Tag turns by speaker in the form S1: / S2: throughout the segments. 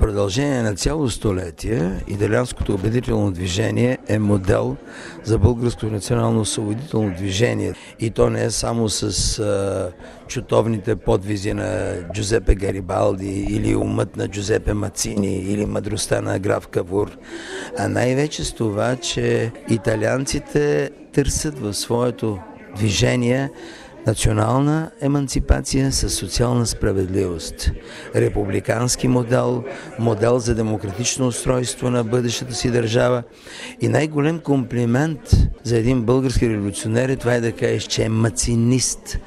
S1: продължение на цяло столетие италианското обединително движение е модел за българското национално освободително движение. И то не е само с чутовните подвизи на Джузепе Гарибалди или умът на Джузепе Мацини или мъдростта на граф Кавур, а най-вече с това, че италианците търсят в своето движение национална еманципация със социална справедливост. Републикански модел, модел за демократично устройство на бъдещата си държава. И най-голем комплимент за един български революционер е това е да кажеш, че е мацинист.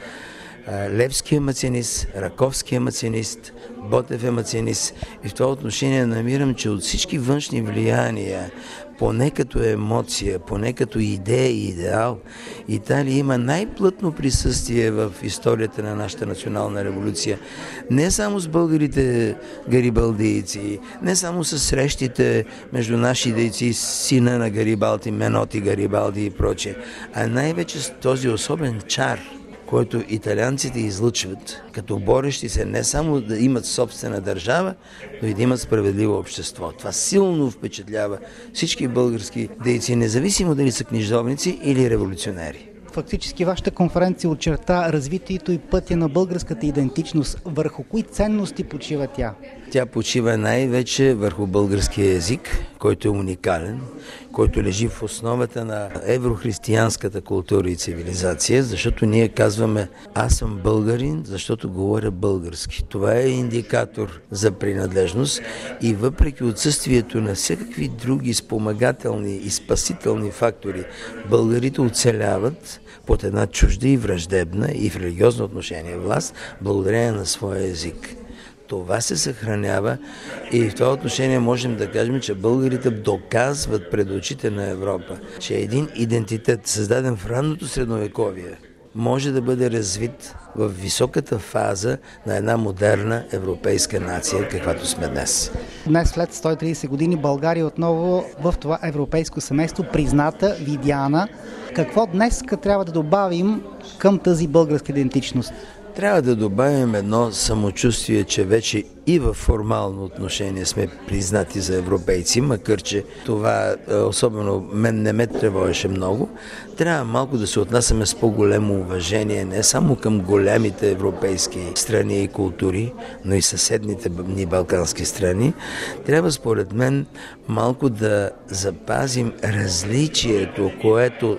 S1: Левски е мацинист, Раковски е мацинист, Ботев е мацинист. И в това отношение намирам, че от всички външни влияния, поне като емоция, поне като идея и идеал, Италия има най-плътно присъствие в историята на нашата национална революция. Не само с българите гарибалдийци, не само с срещите между наши дейци, сина на Гарибалди, Меноти Гарибалди и прочее, а най-вече с този особен чар, който италианците излъчват, като борещи се не само да имат собствена държава, но и да имат справедливо общество. Това силно впечатлява всички български дейци, независимо дали са книжовници или революционери.
S2: Фактически вашата конференция очерта развитието и пътя на българската идентичност. Върху кои ценности почива тя?
S1: Тя почива най-вече върху българския език, който е уникален, който лежи в основата на еврохристиянската култура и цивилизация, защото ние казваме аз съм българин, защото говоря български. Това е индикатор за принадлежност и въпреки отсъствието на всякакви други спомагателни и спасителни фактори, българите оцеляват под една чужда и враждебна и в религиозно отношение власт, благодарение на своя език. Това се съхранява и в това отношение можем да кажем, че българите доказват пред очите на Европа, че един идентитет, създаден в ранното средновековие, може да бъде развит в високата фаза на една модерна европейска нация, каквато сме днес.
S2: Днес, след 130 години, България отново в това европейско семейство, призната, видяна. Какво днес трябва да добавим към тази българска идентичност?
S1: Трябва да добавим едно самочувствие, че вече и в формално отношение сме признати за европейци, макар че това особено мен не ме тревожеше много. Трябва малко да се отнасяме с по-големо уважение не само към големите европейски страни и култури, но и съседните ни балкански страни. Трябва според мен малко да запазим различието, което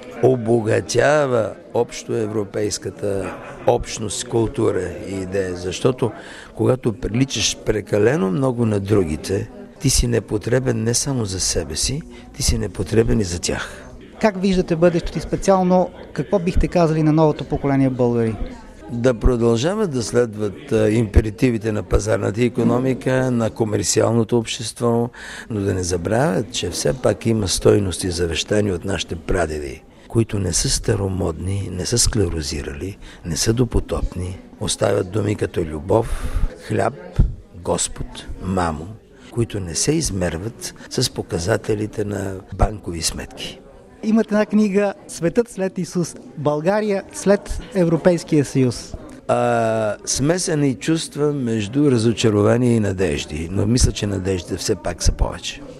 S1: обогатява общо европейската общност, култура и идея, защото когато приличаш прекалено много на другите, ти си непотребен не само за себе си, ти си непотребен и за тях.
S2: Как виждате бъдещето и специално какво бихте казали на новото поколение българи?
S1: Да продължават да следват императивите на пазарната икономика, на комерциалното общество, но да не забравят, че все пак има стойности завещани от нашите прадеди, които не са старомодни, не са склерозирали, не са допотопни, оставят думи като любов, хляб, Господ, мамо, които не се измерват с показателите на банкови сметки.
S2: Имате една книга "Светът след Исус. България след Европейския съюз".
S1: Смесени чувства между разочарование и надежди, но мисля, че надеждите все пак са повече.